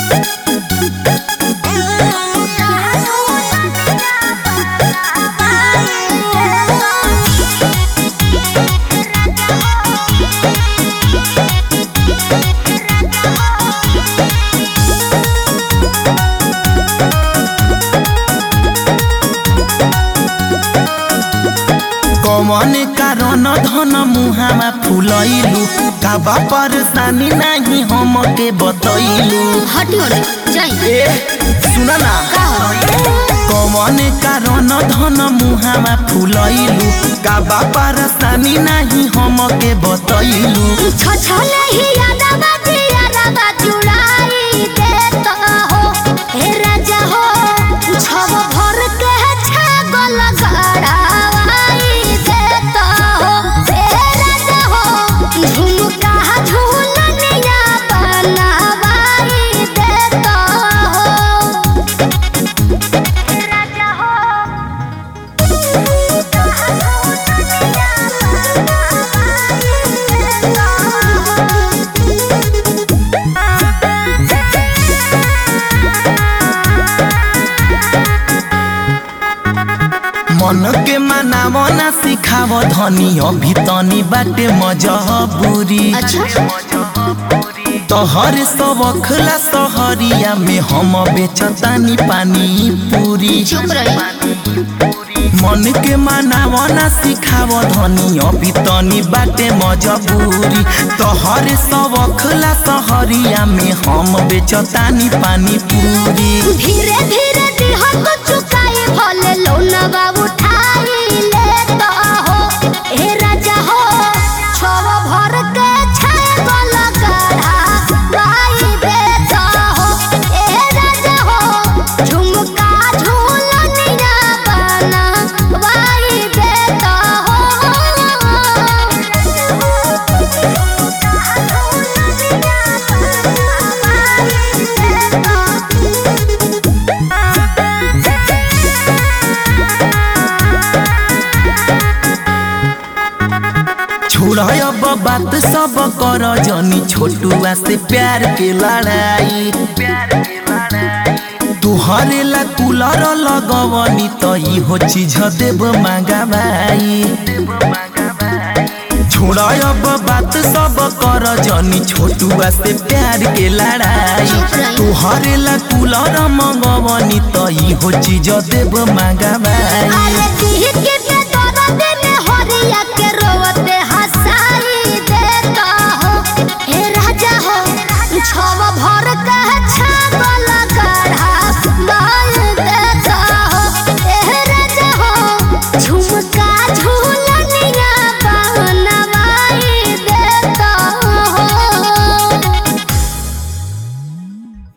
कौन कारण धन मुहावा फुलैलू काबा परेशानी नहीं हमके बतैलू। सुना ना कौन कारण धन मुहावा फुलैलू काबा परेशानी नहीं हमके बतैलू। मन के मनावना सिखाव धनी अभी तनी बाटे मजबूरी। तोहर सब अखला सहरिया में हम बेचतानी पानी पूरी। मन के मनावना सिखाव धनी अभी तनी बाटे मजबूरी। तोहर सब अखला सहरिया में हम बेचतानी पानी पूरी। धीरे धीरे चुकाए भले लोना बाबू ठाई लेता हो ए राजा हो छव भर के छाए वाला गढ़ा भाई देता हो ए राजा हो झुमका झूलनिया बना भाई देता हो। छोड़ अब बात सब कर जनी छोटुआ से प्यार के लड़ाई। तुहरे ला कूलर लगवनी तो हो चीज देव मांगा भाई। छोड़ अब बात सब कर जनी छोटुआ से प्यार के लड़ाई। तुहरे ला कूलर मंगवनी तो हो चीज देव मांगा भाई। छव भर का